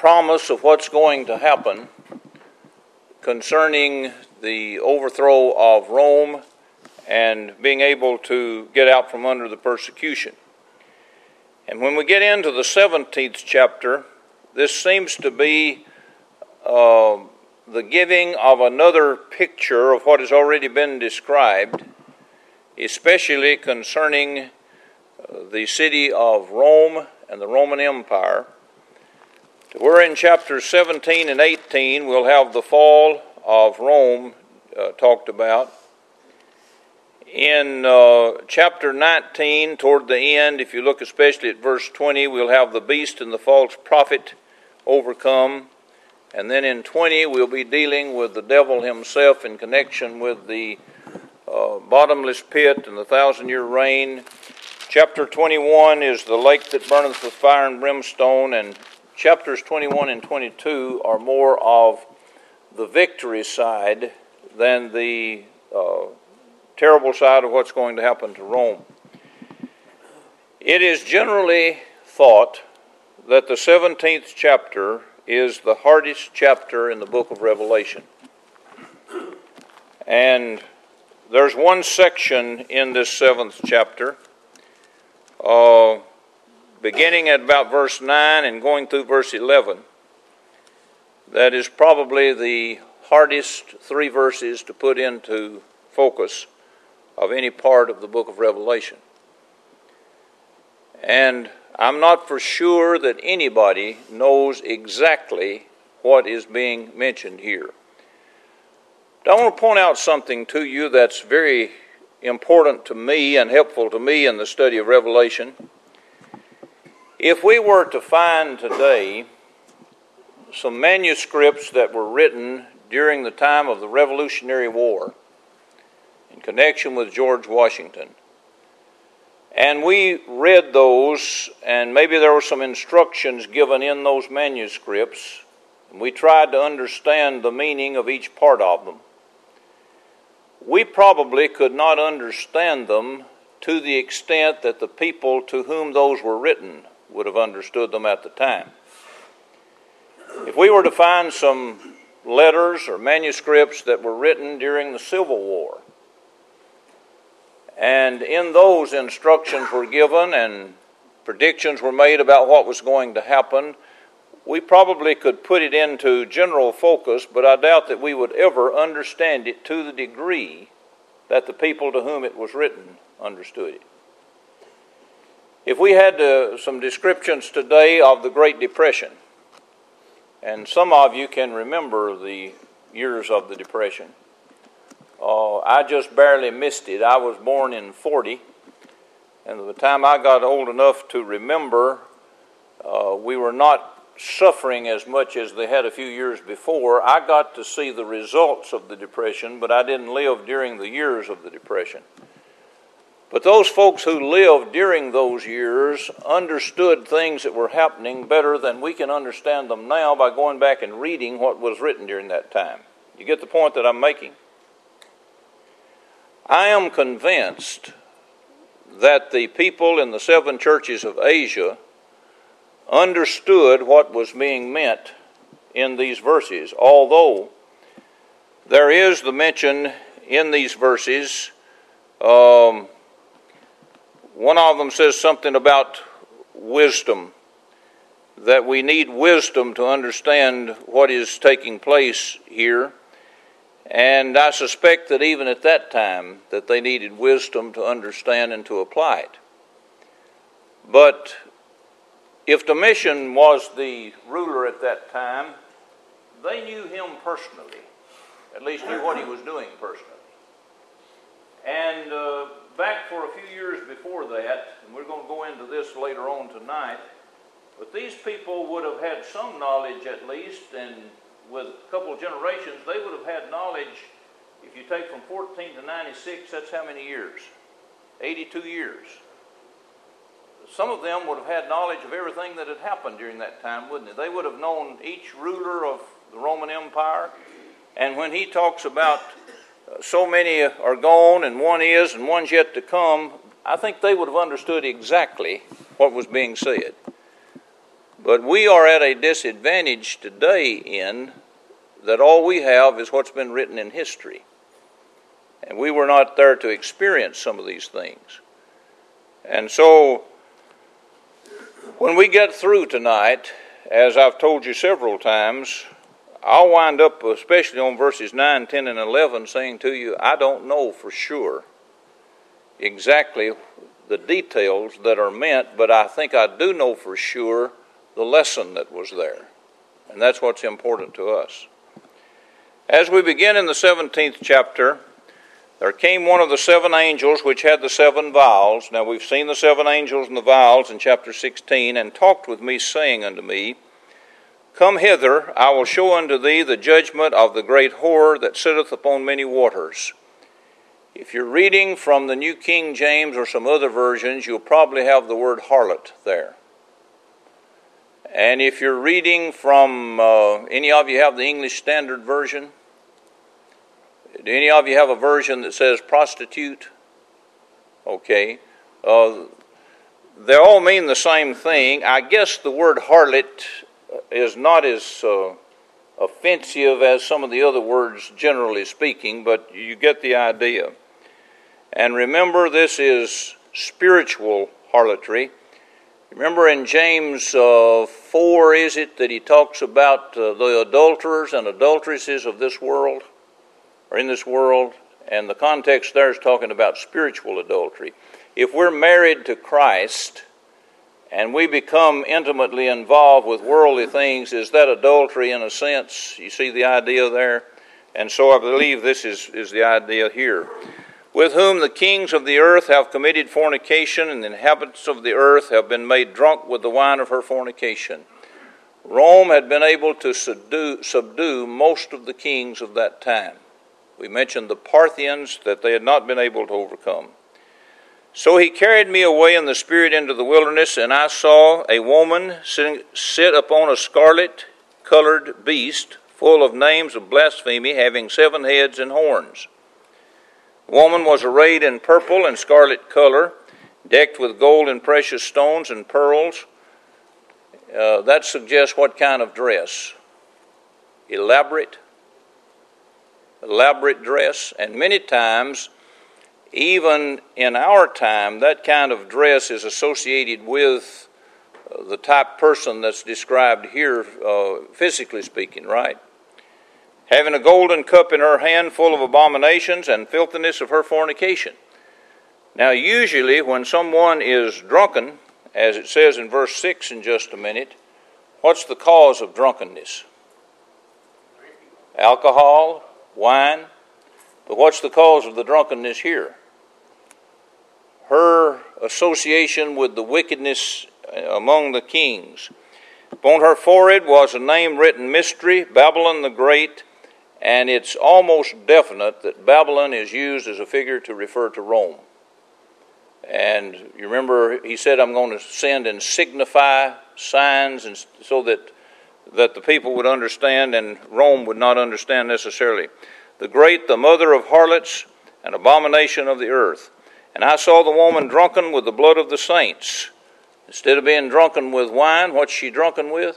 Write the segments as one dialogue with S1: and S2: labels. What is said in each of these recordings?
S1: promise of what's going to happen concerning the overthrow of Rome and being able to get out from under the persecution. And when we get into the 17th chapter, this seems to be the giving of another picture of what has already been described, especially concerning the city of Rome and the Roman Empire. We're in chapters 17 and 18. We'll have the fall of Rome talked about. In chapter 19, toward the end, if you look especially at verse 20, we'll have the beast and the false prophet overcome. And then in 20, we'll be dealing with the devil himself in connection with the bottomless pit and the 1,000-year reign. Chapter 21 is the lake that burneth with fire and brimstone, and chapters 21 and 22 are more of the victory side than the terrible side of what's going to happen to Rome. It is generally thought that the 17th chapter is the hardest chapter in the book of Revelation. And there's one section in this 7th chapter, beginning at about verse 9 and going through verse 11, that is probably the hardest 3 verses to put into focus of any part of the book of Revelation. And I'm not for sure that anybody knows exactly what is being mentioned here. But I want to point out something to you that's very important to me and helpful to me in the study of Revelation. If we were to find today some manuscripts that were written during the time of the Revolutionary War in connection with George Washington, and we read those, and maybe there were some instructions given in those manuscripts, and we tried to understand the meaning of each part of them, we probably could not understand them to the extent that the people to whom those were written would have understood them at the time. If we were to find some letters or manuscripts that were written during the Civil War, and in those instructions were given and predictions were made about what was going to happen, we probably could put it into general focus, but I doubt that we would ever understand it to the degree that the people to whom it was written understood it. If we had some descriptions today of the Great Depression, and some of you can remember the years of the Depression, I just barely missed it. I was born in 40, and by the time I got old enough to remember, we were not suffering as much as they had a few years before. I got to see the results of the Depression, but I didn't live during the years of the Depression. But those folks who lived during those years understood things that were happening better than we can understand them now by going back and reading what was written during that time. You get the point that I'm making? I am convinced that the people in the 7 churches of Asia understood what was being meant in these verses, although there is the mention in these verses. One of them says something about wisdom, that we need wisdom to understand what is taking place here. And I suspect that even at that time that they needed wisdom to understand and to apply it. But if Domitian was the ruler at that time, they knew him personally, at least knew what he was doing personally. And back for a few years before that, and we're going to go into this later on tonight, but these people would have had some knowledge at least, and with a couple of generations, they would have had knowledge. If you take from 14 to 96, that's how many years? 82 years. Some of them would have had knowledge of everything that had happened during that time, wouldn't they? They would have known each ruler of the Roman Empire. And when he talks about so many are gone and one is and one's yet to come, I think they would have understood exactly what was being said. But we are at a disadvantage today in that all we have is what's been written in history. And we were not there to experience some of these things. And so, when we get through tonight, as I've told you several times, I'll wind up, especially on verses 9, 10, and 11, saying to you, I don't know for sure exactly the details that are meant, but I think I do know for sure the lesson that was there. And that's what's important to us. As we begin in the 17th chapter, there came one of the 7 angels which had the 7 vials. Now we've seen the 7 angels and the vials in chapter 16, and talked with me, saying unto me, Come hither, I will show unto thee the judgment of the great whore that sitteth upon many waters. If you're reading from the New King James or some other versions, you'll probably have the word harlot there. And if you're reading from, any of you have the English Standard Version? Do any of you have a version that says prostitute? Okay. They all mean the same thing. I guess the word harlot is not as offensive as some of the other words, generally speaking, but you get the idea. And remember, this is spiritual harlotry. Remember in James 4, is it, that he talks about the adulterers and adulteresses of this world, or in this world, and the context there is talking about spiritual adultery. If we're married to Christ and we become intimately involved with worldly things, is that adultery in a sense? You see the idea there? And so I believe this is the idea here. With whom the kings of the earth have committed fornication, and the inhabitants of the earth have been made drunk with the wine of her fornication. Rome had been able to subdue most of the kings of that time. We mentioned the Parthians, that they had not been able to overcome. So he carried me away in the spirit into the wilderness, and I saw a woman sit upon a scarlet-colored beast, full of names of blasphemy, having 7 heads and horns. The woman was arrayed in purple and scarlet color, decked with gold and precious stones and pearls. That suggests what kind of dress? Elaborate dress. And many times, even in our time, that kind of dress is associated with the type person that's described here, physically speaking, right? Having a golden cup in her hand full of abominations and filthiness of her fornication. Now, usually when someone is drunken, as it says in verse 6 in just a minute, what's the cause of drunkenness? Alcohol, wine. But what's the cause of the drunkenness here? Her association with the wickedness among the kings. Upon her forehead was a name written, Mystery, Babylon the Great, and it's almost definite that Babylon is used as a figure to refer to Rome. And you remember he said, I'm going to send and signify signs, and so that the people would understand, and Rome would not understand necessarily. The great, the mother of harlots, and abomination of the earth. And I saw the woman drunken with the blood of the saints. Instead of being drunken with wine, what's she drunken with?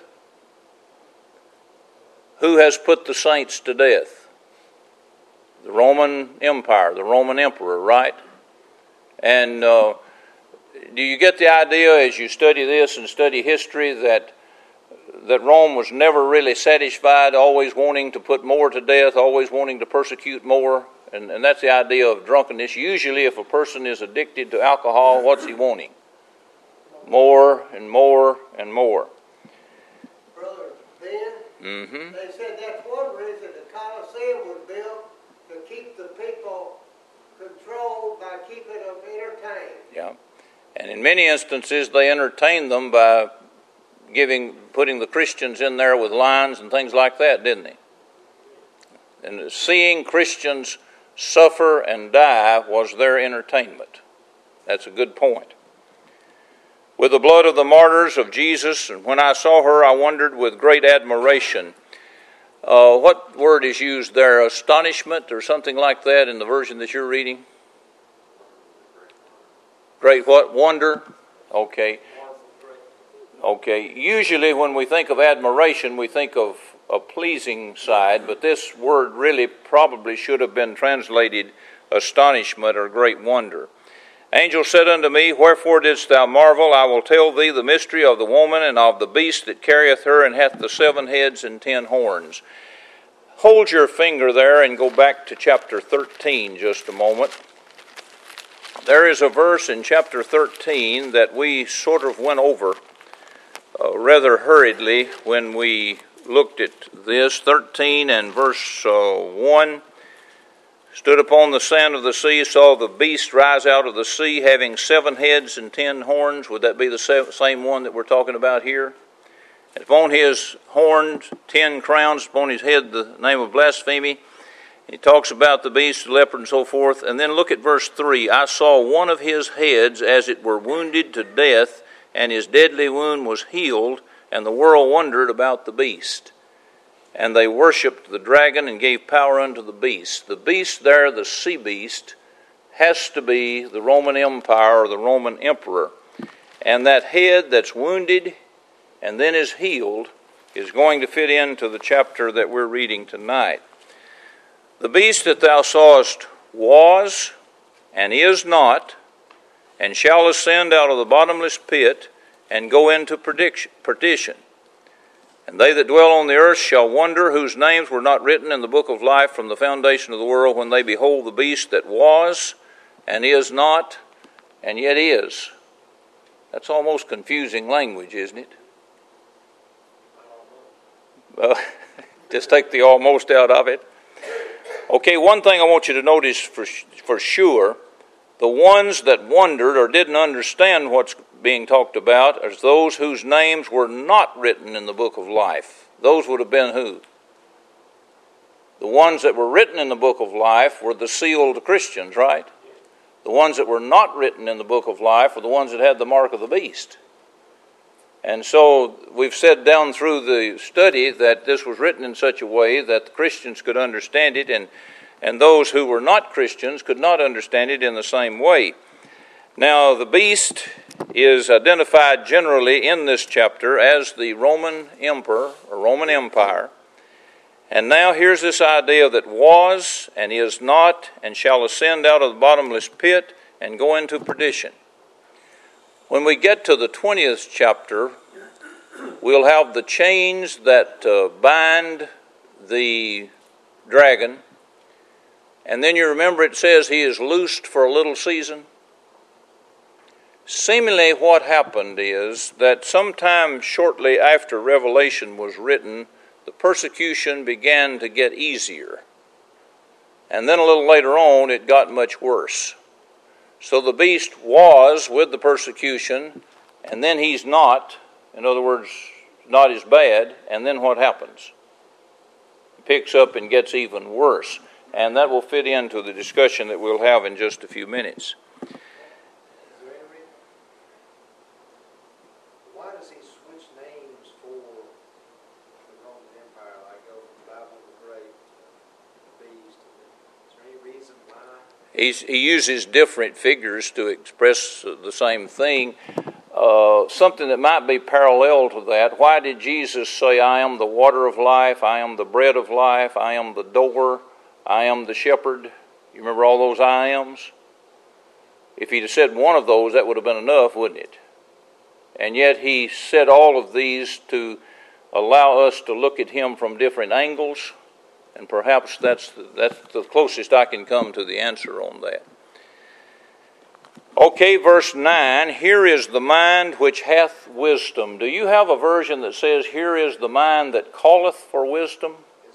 S1: Who has put the saints to death? The Roman Empire, the Roman Emperor, right? And do you get the idea as you study this and study history that Rome was never really satisfied, always wanting to put more to death, always wanting to persecute more? And that's the idea of drunkenness. Usually if a person is addicted to alcohol, what's he wanting? More and more and more.
S2: Brother Ben, They said that's one reason the Colosseum was built, to keep the people controlled by keeping them entertained.
S1: Yeah. And in many instances they entertained them by putting the Christians in there with lions and things like that, didn't they? And seeing Christians suffer and die was their entertainment. That's a good point. With the blood of the martyrs of Jesus, and when I saw her, I wondered with great admiration. What word is used there? Astonishment or something like that in the version that you're reading? Great what? Wonder? Okay. Okay, usually when we think of admiration, we think of a pleasing side, but this word really probably should have been translated astonishment or great wonder. Angel said unto me, Wherefore didst thou marvel? I will tell thee the mystery of the woman and of the beast that carrieth her, and hath the 7 heads and 10 horns. Hold your finger there and go back to chapter 13 just a moment. There is a verse in chapter 13 that we sort of went over rather hurriedly when we looked at this. 13 and verse 1. Stood upon the sand of the sea, saw the beast rise out of the sea, having 7 heads and 10 horns. Would that be the same one that we're talking about here? And upon his horns, 10 crowns, upon his head the name of blasphemy. He talks about the beast, the leopard, and so forth. And then look at verse 3. I saw one of his heads as it were wounded to death, and his deadly wound was healed, and the world wondered about the beast. And they worshipped the dragon and gave power unto the beast. The beast there, the sea beast, has to be the Roman Empire or the Roman emperor. And that head that's wounded and then is healed is going to fit into the chapter that we're reading tonight. The beast that thou sawest was and is not, and shall ascend out of the bottomless pit and go into perdition. And they that dwell on the earth shall wonder, whose names were not written in the book of life from the foundation of the world, when they behold the beast that was, and is not, and yet is. That's almost confusing language, isn't it? Just take the almost out of it. Okay, one thing I want you to notice for sure, the ones that wondered or didn't understand what's being talked about as those whose names were not written in the book of life. Those would have been who? The ones that were written in the book of life were the sealed Christians, right? The ones that were not written in the book of life were the ones that had the mark of the beast. And so we've said down through the study that this was written in such a way that the Christians could understand it, and those who were not Christians could not understand it in the same way. Now, the beast is identified generally in this chapter as the Roman emperor or Roman Empire. And now here's this idea that was and is not and shall ascend out of the bottomless pit and go into perdition. When we get to the 20th chapter, we'll have the chains that bind the dragon. And then you remember it says he is loosed for a little season. Seemingly what happened is that sometime shortly after Revelation was written, the persecution began to get easier. And then a little later on, it got much worse. So the beast was with the persecution, and then he's not. In other words, not as bad. And then what happens? It picks up and gets even worse. And that will fit into the discussion that we'll have in just a few minutes.
S3: Why does he switch names for the Roman Empire? Like go from Babel the Great to the Beast? Is there any reason why?
S1: He uses different figures to express the same thing. Something that might be parallel to that. Why did Jesus say, I am the water of life, I am the bread of life, I am the door, I am the shepherd? You remember all those I ams? If he'd have said one of those, that would have been enough, wouldn't it? And yet he said all of these to allow us to look at him from different angles, and perhaps that's the closest I can come to the answer on that. Okay, verse 9, here is the mind which hath wisdom. Do you have a version that says, here is the mind that calleth for wisdom?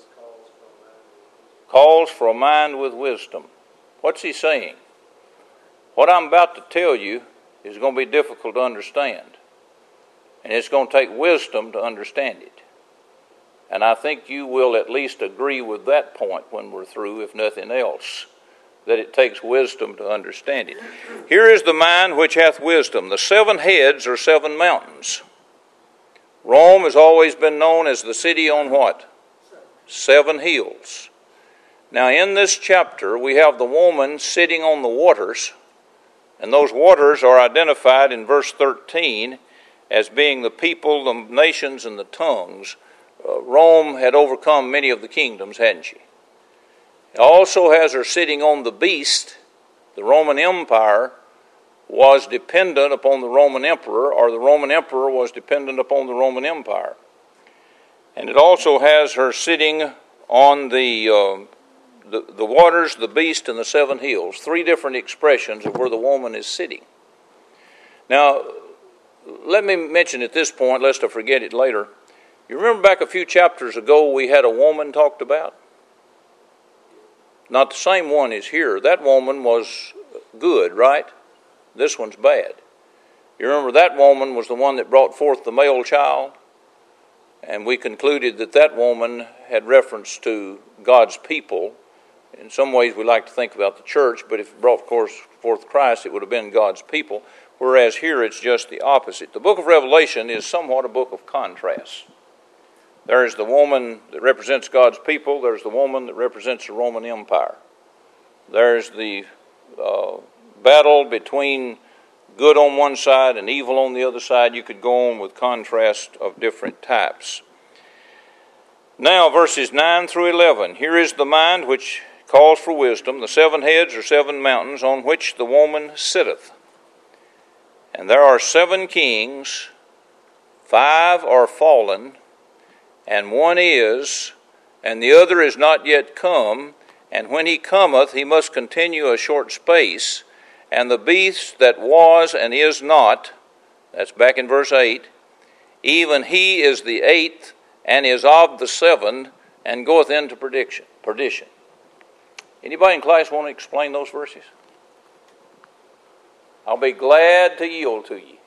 S1: Calls for a mind with wisdom. What's he saying? What I'm about to tell you is going to be difficult to understand. And it's going to take wisdom to understand it. And I think you will at least agree with that point when we're through, if nothing else, that it takes wisdom to understand it. Here is the mind which hath wisdom. The 7 heads are 7 mountains. Rome has always been known as the city on what? 7 hills. Now in this chapter we have the woman sitting on the waters, and those waters are identified in verse 13, as being the people, the nations, and the tongues, Rome had overcome many of the kingdoms, hadn't she? It also has her sitting on the beast. The Roman Empire was dependent upon the Roman emperor, or the Roman emperor was dependent upon the Roman Empire. And it also has her sitting on the waters, the beast, and the 7 hills. 3 different expressions of where the woman is sitting. Now, let me mention at this point, lest I forget it later. You remember back a few chapters ago we had a woman talked about? Not the same one as here. That woman was good, right? This one's bad. You remember that woman was the one that brought forth the male child? And we concluded that that woman had reference to God's people. In some ways we like to think about the church, but if it brought forth Christ, it would have been God's people. Whereas here it's just the opposite. The book of Revelation is somewhat a book of contrasts. There's the woman that represents God's people. There's the woman that represents the Roman Empire. There's the battle between good on one side and evil on the other side. You could go on with contrast of different types. Now, verses 9 through 11. Here is the mind which calls for wisdom. The 7 heads are 7 mountains on which the woman sitteth. And there are 7 kings, 5 are fallen, and 1 is, and the other is not yet come. And when he cometh, he must continue a short space. And the beast that was and is not, that's back in verse 8, even he is the 8th, and is of the 7, and goeth into perdition. Anybody in class want to explain those verses? I'll be glad to yield to you.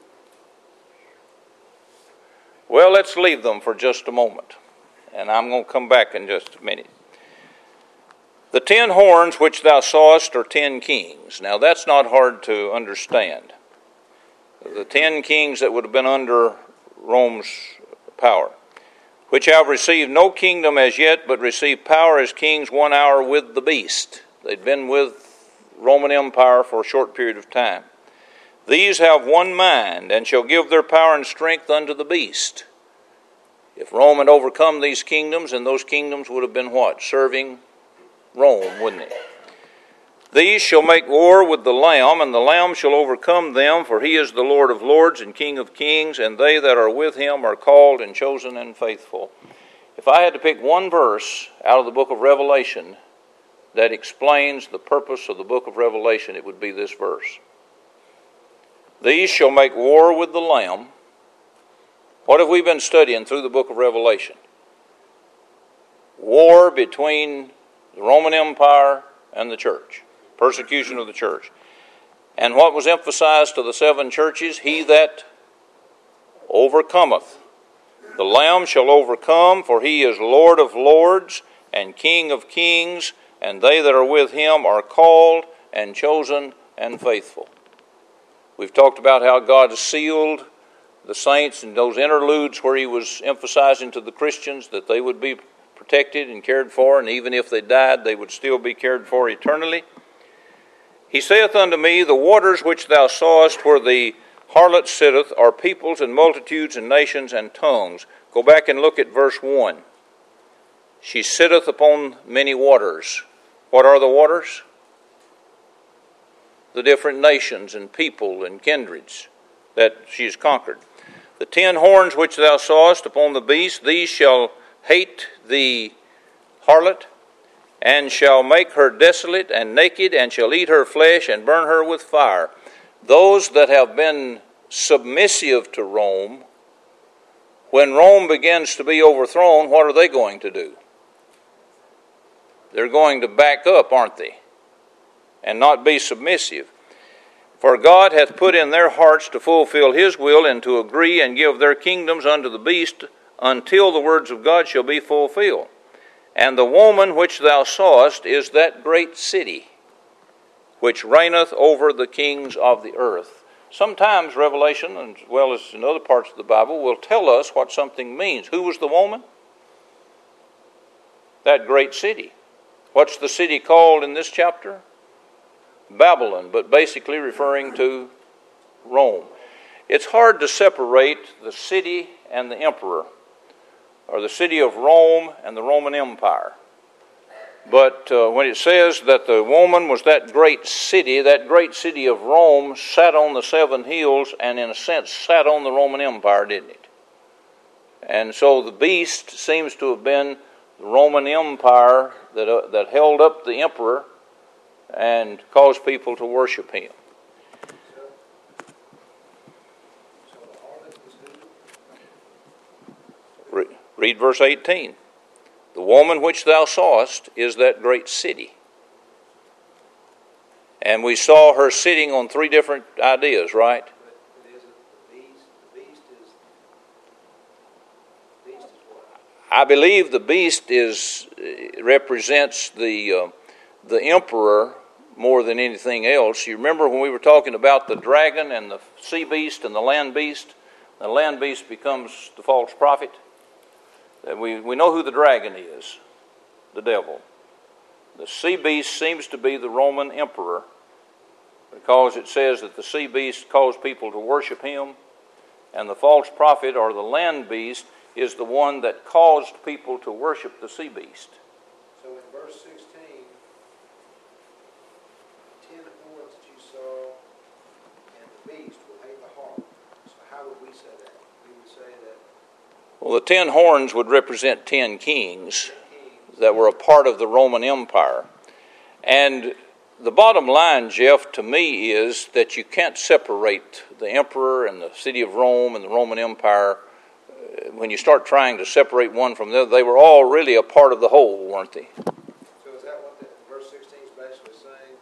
S1: Well, let's leave them for just a moment, and I'm going to come back in just a minute. The 10 horns which thou sawest are 10 kings. Now, that's not hard to understand. The 10 kings that would have been under Rome's power, which have received no kingdom as yet, but received power as kings 1 hour with the beast. They'd been with Roman Empire for a short period of time. These have one mind, and shall give their power and strength unto the beast. If Rome had overcome these kingdoms, and those kingdoms would have been what? Serving Rome, wouldn't it? These shall make war with the Lamb, and the Lamb shall overcome them, for he is the Lord of lords and King of kings, and they that are with him are called and chosen and faithful. If I had to pick one verse out of the book of Revelation that explains the purpose of the book of Revelation, it would be this verse. These shall make war with the Lamb. What have we been studying through the book of Revelation? War between the Roman Empire and the church. Persecution of the church. And what was emphasized to the 7 churches? He that overcometh. The Lamb shall overcome, for he is Lord of lords and King of kings, and they that are with him are called and chosen and faithful. We've talked about how God sealed the saints in those interludes where he was emphasizing to the Christians that they would be protected and cared for, and even if they died, they would still be cared for eternally. He saith unto me, the waters which thou sawest where the harlot sitteth are peoples and multitudes and nations and tongues. Go back and look at verse 1. She sitteth upon many waters. What are the waters? The different nations and people and kindreds that she has conquered. The 10 horns which thou sawest upon the beast, these shall hate the harlot, and shall make her desolate and naked, and shall eat her flesh and burn her with fire. Those that have been submissive to Rome, when Rome begins to be overthrown, what are they going to do? They're going to back up, aren't they? And not be submissive. For God hath put in their hearts to fulfill his will, and to agree and give their kingdoms unto the beast, until the words of God shall be fulfilled. And the woman which thou sawest is that great city, which reigneth over the kings of the earth. Sometimes Revelation, as well as in other parts of the Bible, will tell us what something means. Who was the woman? That great city. What's the city called in this chapter? Babylon, but basically referring to Rome. It's hard to separate the city and the emperor, or the city of Rome and the Roman Empire. But when it says that the woman was that great city of Rome sat on the 7 hills and in a sense sat on the Roman Empire, didn't it? And so the beast seems to have been the Roman Empire that held up the emperor and caused people to worship him.
S3: So the harlot is who?
S1: Read verse 18. The woman which thou sawest is that great city. And we saw her sitting on 3 different ideas, right?
S3: But is it the beast? The beast is what?
S1: I believe the beast represents the emperor more than anything else. You remember when we were talking about the dragon and the sea beast and the land beast? The land beast becomes the false prophet. We know who the dragon is, the devil. The sea beast seems to be the Roman emperor because it says that the sea beast caused people to worship him, and the false prophet or the land beast is the one that caused people to worship the sea beast.
S3: So in verse 16, 10 horns that you saw, and the beast will hate the harlot. So how would we say that? We would say that
S1: Well, the 10 horns would represent 10 kings that were a part of the Roman Empire. And the bottom line, Jeff, to me is that you can't separate the emperor and the city of Rome and the Roman Empire. When you start trying to separate one from the other, they were all really a part of the whole, weren't they?
S3: So is that what verse 16 is basically saying?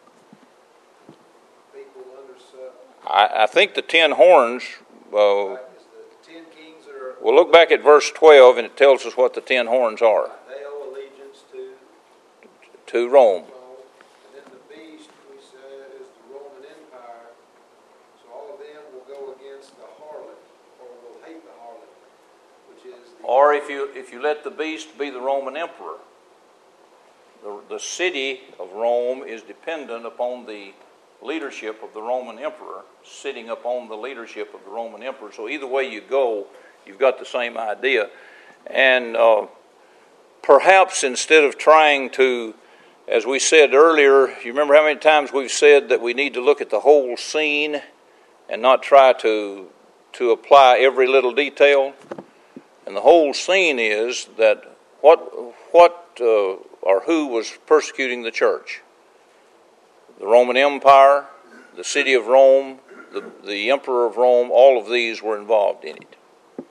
S3: People under
S1: I think the 10 horns,
S3: is the 10 kings that are...
S1: we'll look back at verse 12 and it tells us what the 10 horns are.
S3: They owe allegiance
S1: To Rome.
S3: And then the beast, we said, is the Roman Empire. So all of them will go against the harlot, or will hate the harlot, which is the...
S1: Or if you let the beast be the Roman emperor, the city of Rome is dependent upon the leadership of the Roman emperor, sitting upon the leadership of the Roman emperor. So either way you go, you've got the same idea. And perhaps instead of trying to, as we said earlier, you remember how many times we've said that we need to look at the whole scene and not try to apply every little detail? And the whole scene is that what or who was persecuting the church? The Roman Empire, the city of Rome, the emperor of Rome, all of these were involved in it.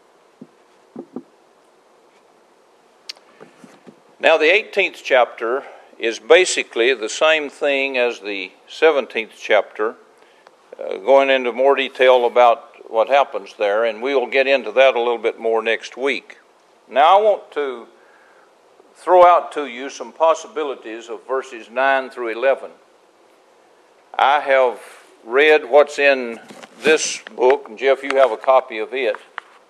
S1: Now the 18th chapter is basically the same thing as the 17th chapter, going into more detail about what happens there, and we will get into that a little bit more next week. Now I want to throw out to you some possibilities of verses 9 through 11. I have read what's in this book, and Jeff, you have a copy of it.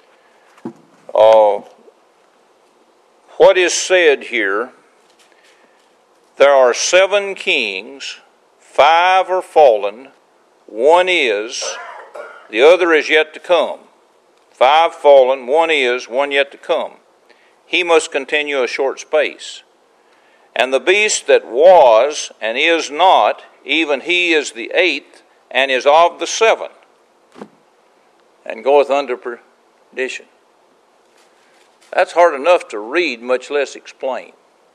S1: What is said here, there are 7 kings, 5 are fallen, 1 is, the other is yet to come. 5 fallen, 1 is, 1 yet to come. He must continue a short space. And the beast that was and is not, even he is the 8th, and is of the 7, and goeth under perdition. That's hard enough to read, much less explain.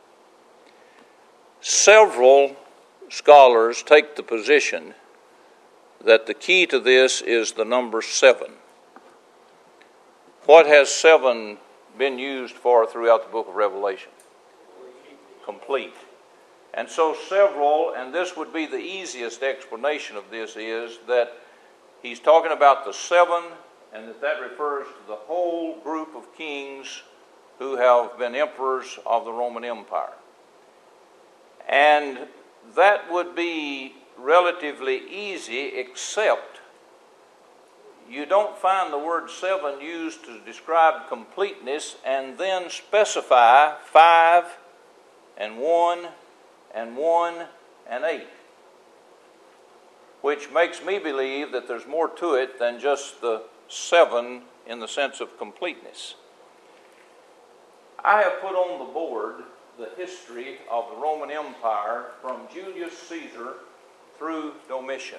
S1: Several scholars take the position that the key to this is the number 7. What has 7 been used for throughout the book of Revelation? Complete. And so several, and this would be the easiest explanation of this, is that he's talking about the 7, and that refers to the whole group of kings who have been emperors of the Roman Empire. And that would be relatively easy, except you don't find the word 7 used to describe completeness and then specify 5 and 1 and 1 and 8. which makes me believe that there's more to it than just the 7 in the sense of completeness. I have put on the board the history of the Roman Empire from Julius Caesar through Domitian.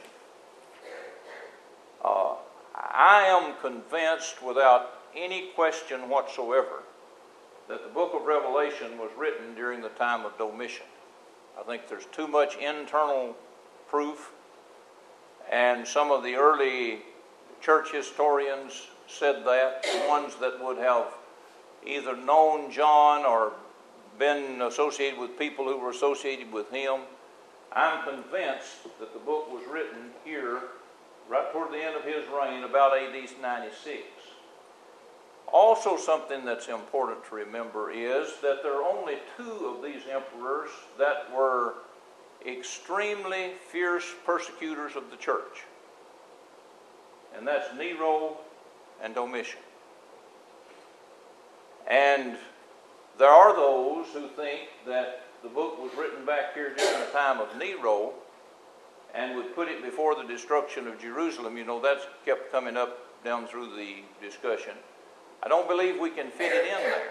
S1: I am convinced without any question whatsoever that the book of Revelation was written during the time of Domitian. I think there's too much internal proof, and some of the early church historians said that, ones that would have either known John or been associated with people who were associated with him. I'm convinced that the book was written here right toward the end of his reign, about AD 96. Also, something that's important to remember is that there are only 2 of these emperors that were extremely fierce persecutors of the church. And that's Nero and Domitian. And there are those who think that the book was written back here during the time of Nero and would put it before the destruction of Jerusalem. You know, that's kept coming up down through the discussion. I don't believe we can fit it in there.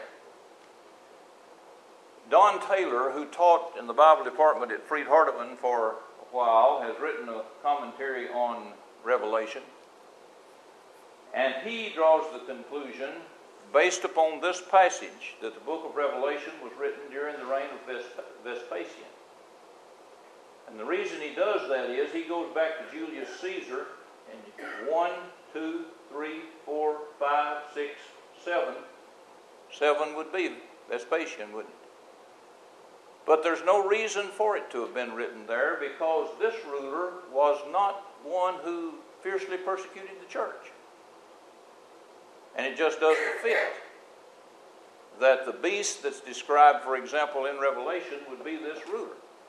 S1: Don Taylor, who taught in the Bible department at Freed-Hardeman for a while, has written a commentary on Revelation. And he draws the conclusion, based upon this passage, that the book of Revelation was written during the reign of Vespasian. And the reason he does that is he goes back to Julius Caesar, and 1, 2, 3, 4, 5, 6, 7. 7 would be Vespasian, wouldn't it? But there's no reason for it to have been written there, because this ruler was not one who fiercely persecuted the church. And it just doesn't fit that the beast that's described, for example, in Revelation would be this ruler.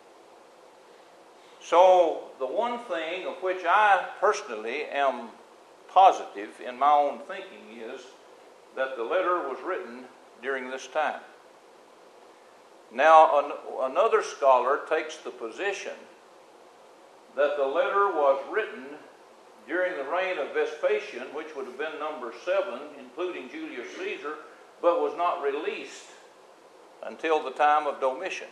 S1: So the one thing of which I personally am positive in my own thinking is that the letter was written during this time. Now, another scholar takes the position that the letter was written during the reign of Vespasian, which would have been number 7, including Julius Caesar, but was not released until the time of Domitian.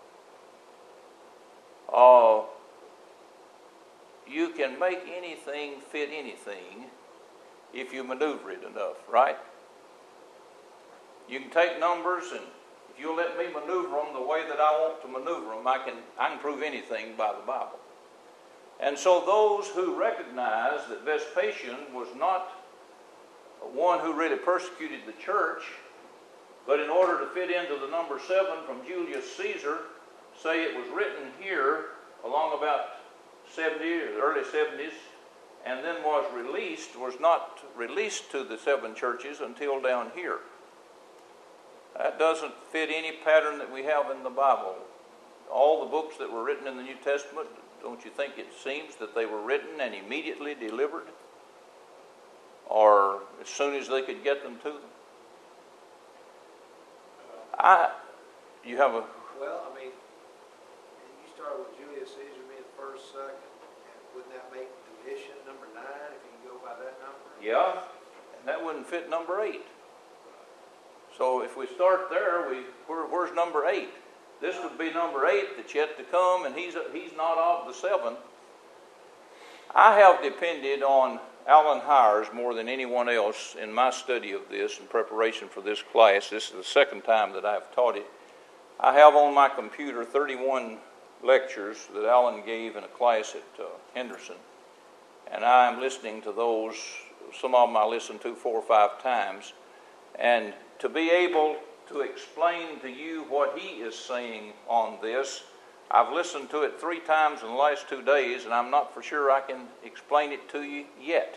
S1: You can make anything fit anything if you maneuver it enough, right? You can take numbers, and if you'll let me maneuver them the way that I want to maneuver them, I can prove anything by the Bible. And so those who recognize that Vespasian was not one who really persecuted the church, but in order to fit into the number 7 from Julius Caesar, say it was written here along about 70 or the early 70s, and then was not released to the 7 churches until down here. That doesn't fit any pattern that we have in the Bible. All the books that were written in the New Testament, don't you think it seems that they were written and immediately delivered? Or as soon as they could get them to them? You have a...
S3: Well, I mean, you start with Julius Caesar being first, second, and wouldn't that make Domitian number 9 if you can go by that number?
S1: Yeah, and that wouldn't fit number 8. So if we start there, where's number 8? This would be number 8 that's yet to come, and he's not of the 7. I have depended on Alan Hires more than anyone else in my study of this in preparation for this class. This is the second time that I've taught it. I have on my computer 31 lectures that Alan gave in a class at Henderson, and I'm listening to those. Some of them I listened to 4 or 5 times, and to be able to explain to you what he is saying on this, I've listened to it 3 times in the last 2 days, and I'm not for sure I can explain it to you yet.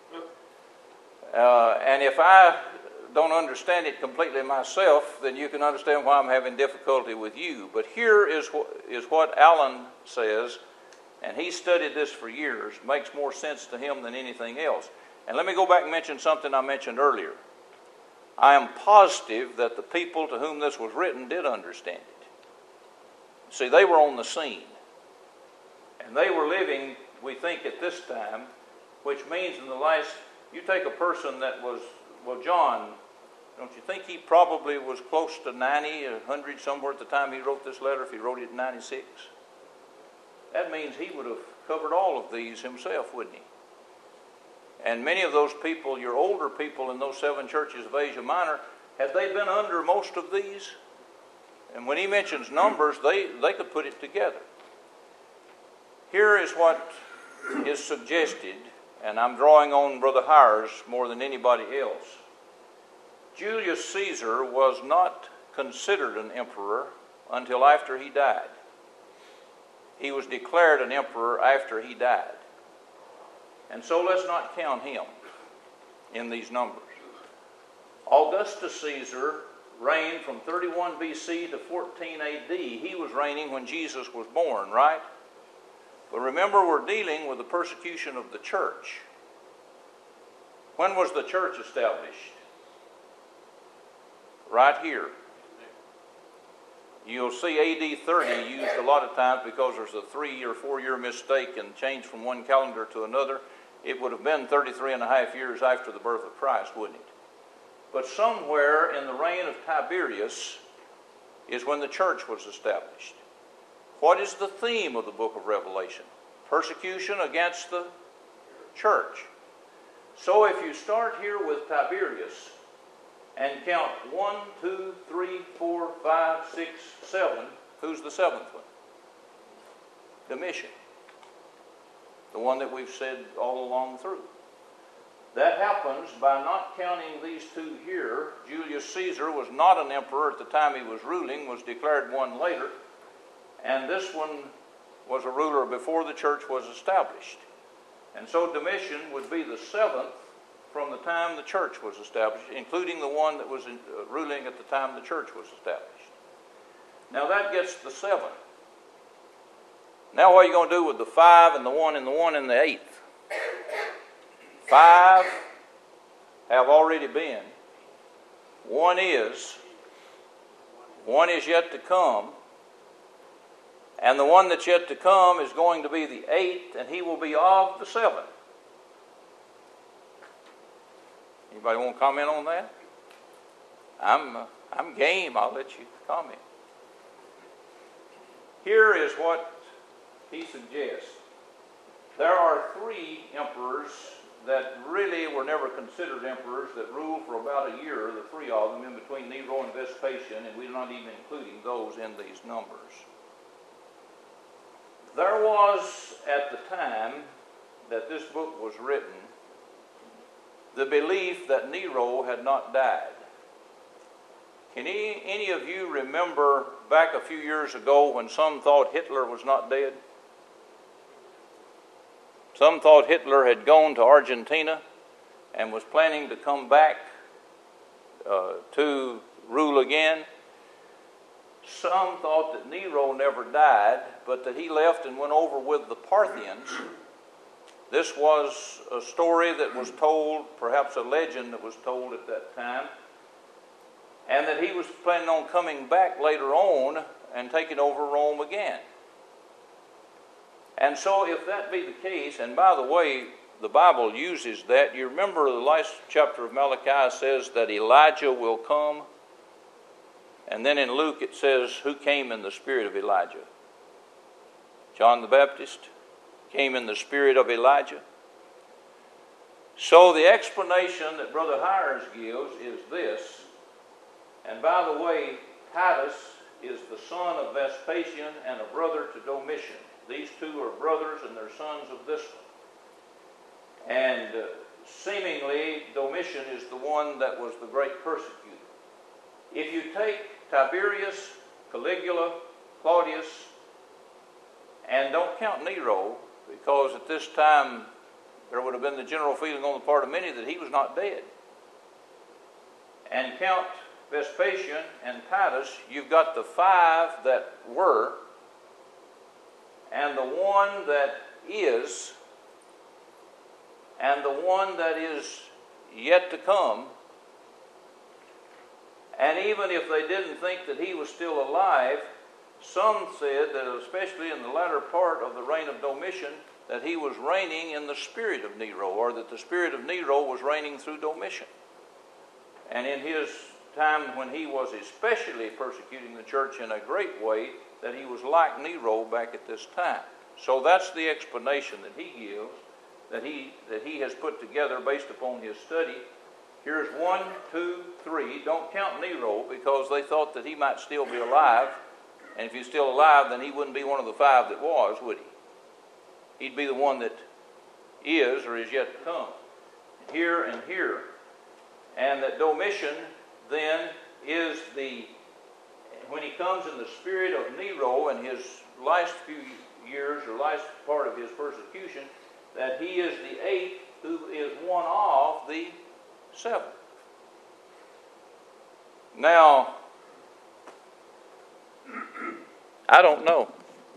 S1: And if I don't understand it completely myself, then you can understand why I'm having difficulty with you. But here is what Alan says, and he studied this for years. Makes more sense to him than anything else. And let me go back and mention something I mentioned earlier. I am positive that the people to whom this was written did understand it. See, they were on the scene, and they were living we think at this time, which means in the last, you take a person that was, well, John, don't you think he probably was close to 90, 100 somewhere at the time he wrote this letter, if he wrote it in 96? That means he would have covered all of these himself, wouldn't he? And many of those people, your older people in those 7 churches of Asia Minor, have they been under most of these? And when he mentions numbers, they could put it together. Here is what is suggested, and I'm drawing on Brother Hires more than anybody else. Julius Caesar was not considered an emperor until after he died. He was declared an emperor after he died. And so let's not count him in these numbers. Augustus Caesar reigned from 31 BC to 14 AD. He was reigning when Jesus was born, right? But remember, we're dealing with the persecution of the church. When was the church established? Right here. You'll see AD 30 used a lot of times because there's a 3 or 4 year mistake and change from one calendar to another. It would have been 33 and a half years after the birth of Christ, wouldn't it? But somewhere in the reign of Tiberius is when the church was established. What is the theme of the book of Revelation? Persecution against the church. So if you start here with Tiberius and count 1, 2, 3, 4, 5, 6, 7, who's the 7th one? Domitian. The one that we've said all along through. That happens by not counting these 2 here. Julius Caesar was not an emperor at the time he was ruling, was declared one later. And this one was a ruler before the church was established. And so Domitian would be the 7th from the time the church was established, including the one that was ruling at the time the church was established. Now that gets the 7. Now what are you going to do with the 5 and the 1 and the 1 and the 8th? 5 have already been. 1 is yet to come. And the one that's yet to come is going to be the 8th, and he will be of the 7. Anybody want to comment on that? I'm game. I'll let you comment. Here is what he suggests. There are 3 emperors that really were never considered emperors that ruled for about a year, the 3 of them, in between Nero and Vespasian, and we're not even including those in these numbers. There was, at the time that this book was written, the belief that Nero had not died. Can any of you remember back a few years ago when some thought Hitler was not dead? Some thought Hitler had gone to Argentina and was planning to come back to rule again. Some thought that Nero never died, but that he left and went over with the Parthians. This was a story that was told, perhaps a legend that was told at that time, and that he was planning on coming back later on and taking over Rome again. And so if that be the case, and by the way, the Bible uses that, you remember the last chapter of Malachi says that Elijah will come, and then in Luke it says who came in the spirit of Elijah? John the Baptist came in the spirit of Elijah. So the explanation that Brother Hires gives is this, and by the way, Titus is the son of Vespasian and a brother to Domitian. These 2 are brothers and they're sons of this one. And seemingly Domitian is the one that was the great persecutor. If you take Tiberius, Caligula, Claudius, and don't count Nero, because at this time there would have been the general feeling on the part of many that he was not dead. And count Vespasian and Titus, you've got the 5 that were, and the 1 that is, and the 1 that is yet to come. And even if they didn't think that he was still alive, some said that especially in the latter part of the reign of Domitian, that he was reigning in the spirit of Nero, or that the spirit of Nero was reigning through Domitian. And in his time when he was especially persecuting the church in a great way, that he was like Nero back at this time. So that's the explanation that he gives, that he has put together based upon his study. Here's 1, 2, 3. Don't count Nero, because they thought that he might still be alive. And if he's still alive, then he wouldn't be one of the 5 that was, would he? He'd be the one that is or is yet to come. Here and here. And that Domitian then is when he comes in the spirit of Nero in his last few years or last part of his persecution, that he is the 8th who is one of the 7. Now, I don't know.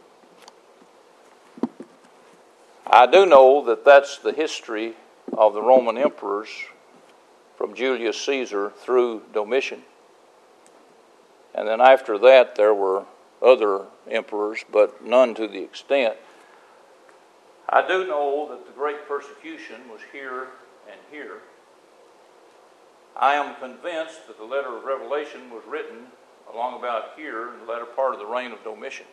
S1: I do know that that's the history of the Roman emperors from Julius Caesar through Domitian. And then after that there were other emperors, but none to the extent. I do know that the great persecution was here and here. I am convinced that the letter of Revelation was written along about here in the latter part of the reign of Domitian.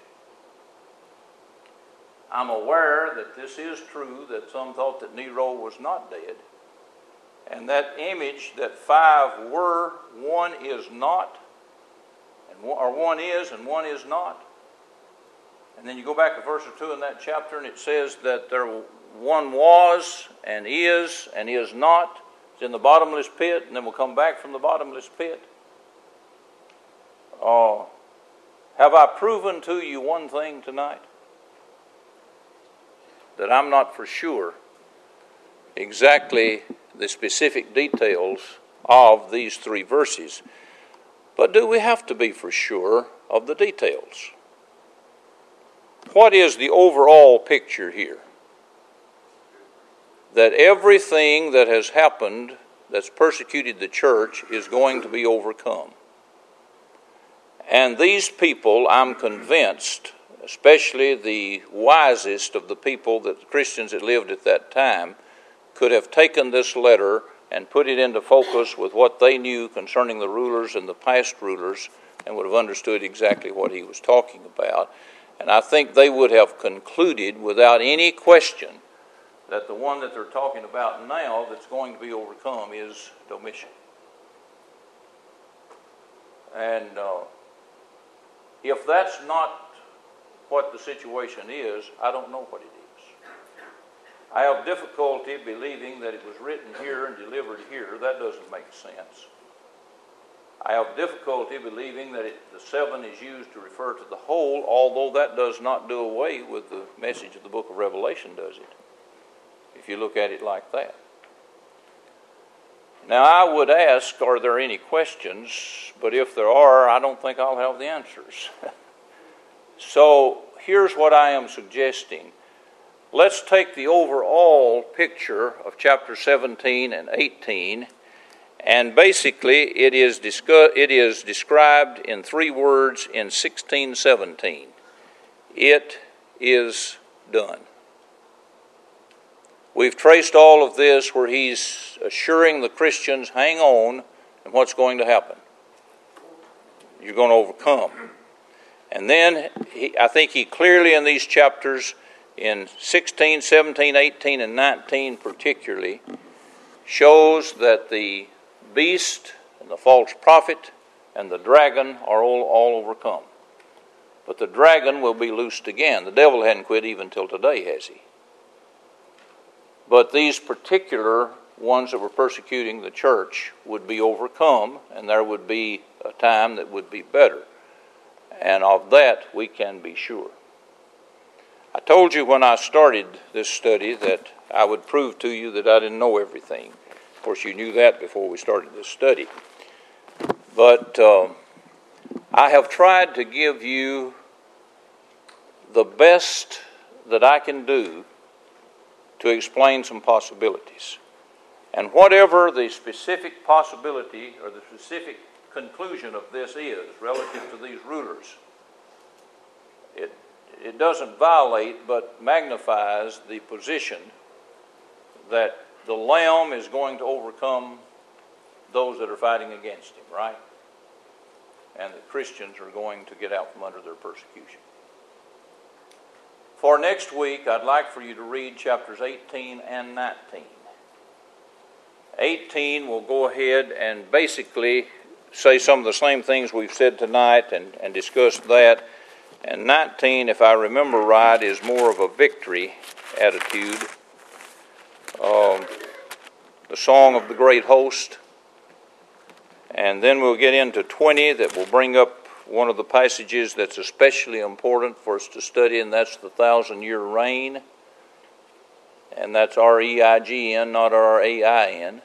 S1: I'm aware that this is true, that some thought that Nero was not dead. And that image that 5 were, 1 is not, or 1 is and 1 is not. And then you go back a verse or 2 in that chapter and it says that 1 was and is not. It's in the bottomless pit, and then we'll come back from the bottomless pit. Have I proven to you one thing tonight? That I'm not for sure exactly the specific details of these 3 verses. But do we have to be for sure of the details? What is the overall picture here? That everything that has happened that's persecuted the church is going to be overcome. And these people, I'm convinced, especially the wisest of the people, the Christians that lived at that time, could have taken this letter and put it into focus with what they knew concerning the rulers and the past rulers, and would have understood exactly what he was talking about. And I think they would have concluded without any question that the one that they're talking about now that's going to be overcome is Domitian. And if that's not what the situation is, I don't know what it is. I have difficulty believing that it was written here and delivered here. That doesn't make sense. I have difficulty believing that the 7 is used to refer to the whole, although that does not do away with the message of the book of Revelation, does it? If you look at it like that. Now, I would ask, are there any questions? But if there are, I don't think I'll have the answers. So, here's what I am suggesting. Let's take the overall picture of chapter 17 and 18, and basically it is described in 3 words in 16:17. It is done. We've traced all of this where he's assuring the Christians, hang on, and what's going to happen? You're going to overcome. And then I think he clearly in these chapters, in 16, 17, 18, and 19 particularly, shows that the beast and the false prophet and the dragon are all overcome. But the dragon will be loosed again. The devil hadn't quit even till today, has he? But these particular ones that were persecuting the church would be overcome, and there would be a time that would be better. And of that we can be sure. I told you when I started this study that I would prove to you that I didn't know everything. Of course, you knew that before we started this study. But I have tried to give you the best that I can do to explain some possibilities. And whatever the specific possibility or the specific conclusion of this is relative to these rulers, it doesn't violate but magnifies the position that the Lamb is going to overcome those that are fighting against him, right? And that Christians are going to get out from under their persecution. For next week, I'd like for you to read chapters 18 and 19. 18 will go ahead and basically say some of the same things we've said tonight and discuss that. And 19, if I remember right, is more of a victory attitude. The song of the great host. And then we'll get into 20 that will bring up one of the passages that's especially important for us to study, and that's the 1,000-year reign. And that's R-E-I-G-N, not R-A-I-N.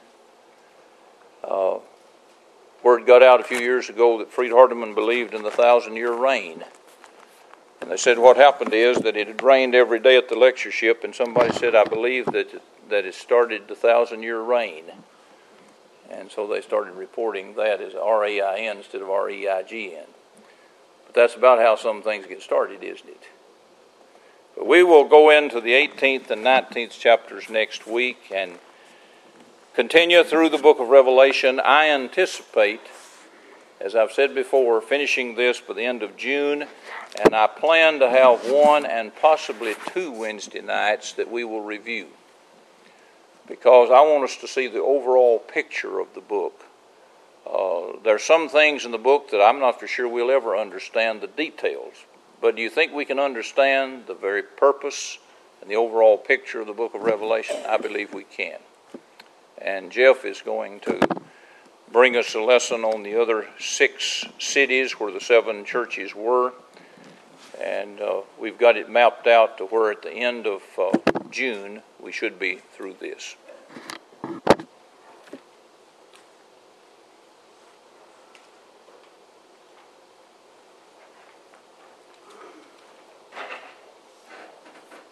S1: Word got out a few years ago that Freed Hardeman believed in the 1,000-year reign. And they said what happened is that it had rained every day at the lectureship, and somebody said, I believe that it started the 1,000-year reign. And so they started reporting that as R-A-I-N instead of R-E-I-G-N. But that's about how some things get started, isn't it? But we will go into the 18th and 19th chapters next week and continue through the book of Revelation. I anticipate, as I've said before, finishing this by the end of June, and I plan to have one and possibly 2 Wednesday nights that we will review, because I want us to see the overall picture of the book. There's some things in the book that I'm not for sure we'll ever understand the details, but do you think we can understand the very purpose and the overall picture of the book of Revelation? I believe we can. And Jeff is going to bring us a lesson on the other 6 cities where the 7 churches were. And we've got it mapped out to where at the end of June we should be through this.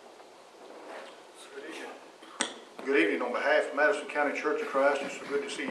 S4: Good evening. On behalf of Madison County Church of Christ, it's so good to see you.